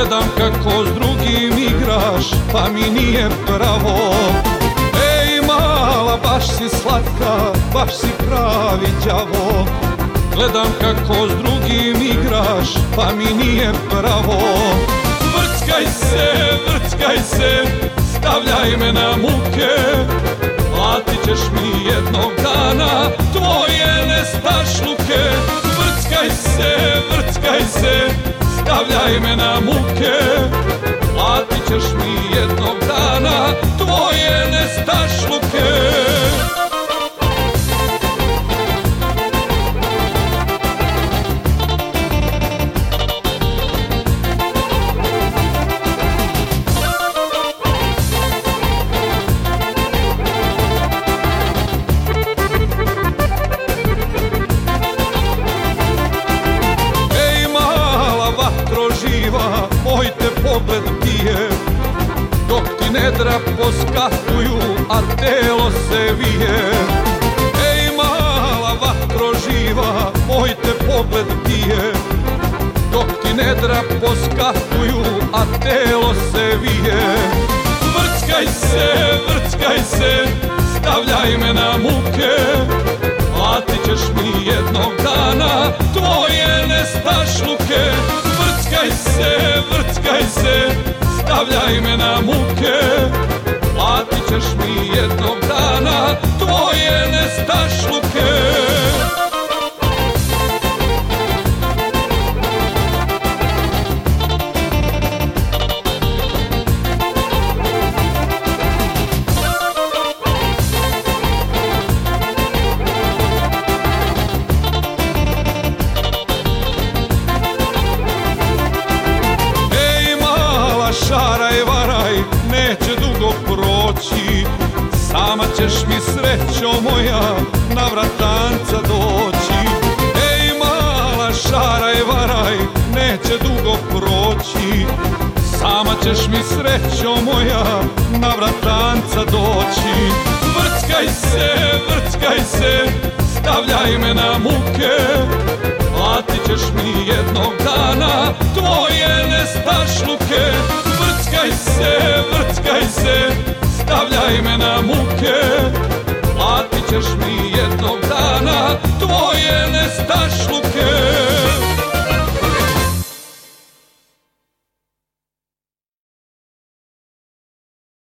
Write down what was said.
Gledam kako s drugim igraš, pa mi nije pravo. Ej mala, baš si slatka, baš si pravi đavo. Gledam kako s drugim igraš, pa mi nije pravo. Vrckaj se, stavljaj me na muke, platit ćeš mi jednog dana tvoje nestašluke. Vrckaj se, stavljaj me na muke, platit ćeš mi jednog dana tvoje nestašluke. Moj te pogled pije, dok ti nedra poskakuju, a telo se vije. Ej mala vatro živa, moj te pogled pije, dok ti nedra poskakuju, a telo se vije. Vrckaj se, stavljaj me na muke, platit ćeš mi jednog dana tvoje nestašluke. Vrckaj se, stavljaj me na muke, platit ćeš mi jednog dana tvoje nestašluke. Šaraj, varaj, neće dugo proći, sama ćeš mi srećo moja na vratanca doći. Ej mala, šaraj, varaj, neće dugo proći, sama ćeš mi srećo moja na vratanca doći. Vrckaj se, stavljaj me na muke, platit ćeš mi jednog dana tvoje nestašluke. Vrckaj se, stavljaj me na muke, platit ćeš mi jednog dana tvoje nestašluke.